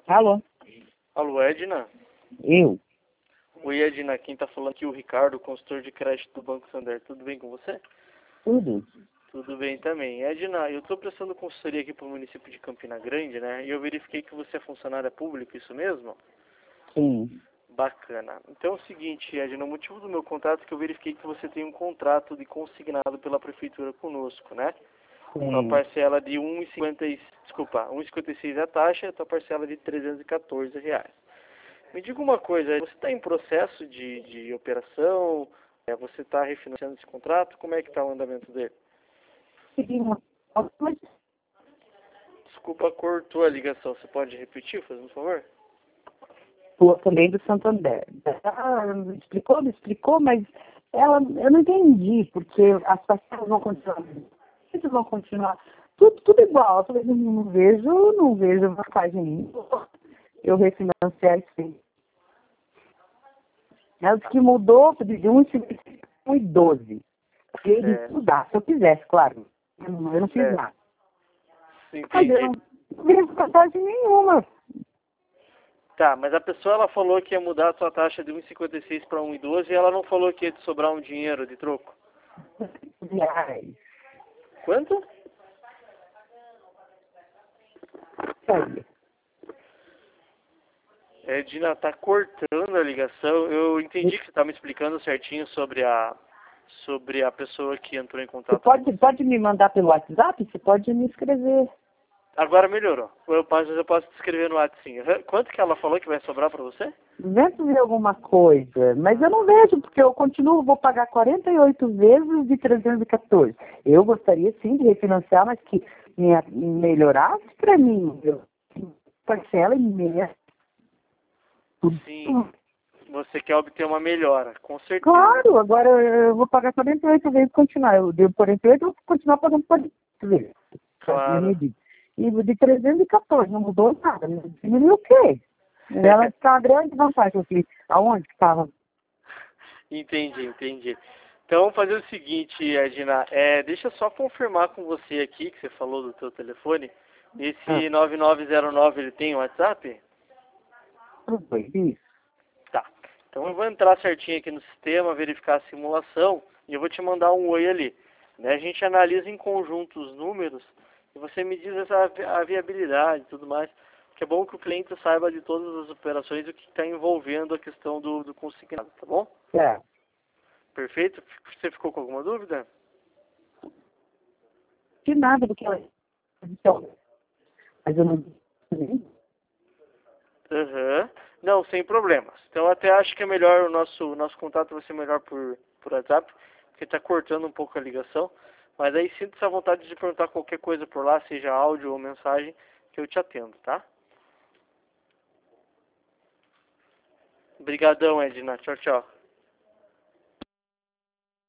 Alô? Alô, Edna? Eu? Oi, Edna, quem tá falando aqui é o Ricardo, consultor de crédito do Banco Santander. Tudo bem com você? Tudo? Tudo bem também. Edna, eu estou prestando consultoria aqui para o município de Campina Grande, né? E eu verifiquei que você é funcionária pública, isso mesmo? Sim. Bacana. Então é o seguinte, Edna, o motivo do meu contato é que eu verifiquei que você tem um contrato de consignado pela prefeitura conosco, né? Uma Sim. parcela de 1,56 a taxa e a tua parcela de R$ 314. Me diga uma coisa, você está em processo de operação? Você está refinanciando esse contrato? Como é que está o andamento dele? Desculpa, cortou a ligação. Você pode repetir, fazendo um favor? Também do Santander. Me explicou, mas eu não entendi, porque as parcelas vão continuar. Eles vão continuar. Tudo igual. Eu falei, não vejo vantagem nenhuma. Eu refinanciar isso aí. Ela disse que mudou de 1,12. Se ele Certo, mudar, se eu quisesse, claro. Eu não fiz certo. nada. Mas eu Entendi. não vejo vantagem nenhuma. Tá, mas a pessoa ela falou que ia mudar a sua taxa de 1,56 para 1,12 e ela não falou que ia te sobrar um dinheiro de troco. Reais. Quanto? Sabe? Edna, tá cortando a ligação. Eu entendi que você tá me explicando certinho sobre a pessoa que entrou em Você contato com pode, você. pode me mandar pelo WhatsApp? Você pode me escrever. Agora melhorou. Eu posso te escrever no WhatsApp sim. Quanto que ela falou que vai sobrar para você? 200 e alguma coisa. Mas eu não vejo, porque eu vou pagar 48 vezes de 314. Eu gostaria sim de refinanciar, mas que melhorasse para mim. Parcela imensa. Sim. Você quer obter uma melhora, com certeza. Claro, agora eu vou pagar 48 vezes continuar. Eu devo 48, eu vou continuar pagando 48 vezes. Claro. E de 314, não mudou nada. Diminuiu o quê? Ela está uma grande vantagem aqui. Aonde que estava? Entendi. Então vamos fazer o seguinte, Edna. Deixa eu só confirmar com você aqui, que você falou do teu telefone. Ah, Esse 9909 ele tem WhatsApp? foi isso. Tá. Então eu vou entrar certinho aqui no sistema, verificar a simulação e eu vou te mandar um oi ali. Né? A gente analisa em conjunto os números e você me diz a viabilidade e tudo mais. Que é bom que o cliente saiba de todas as operações e o que está envolvendo a questão do consignado, tá bom? É. Perfeito? Você ficou com alguma dúvida? De nada, porque ela. Então, mas eu não. Aham. Não, sem problemas. Então eu até acho que é melhor o nosso contato vai ser melhor por WhatsApp, porque está cortando um pouco a ligação. Mas aí sinta-se à vontade de perguntar qualquer coisa por lá, seja áudio ou mensagem, que eu te atendo, tá? Obrigadão, Edna. Tchau, tchau.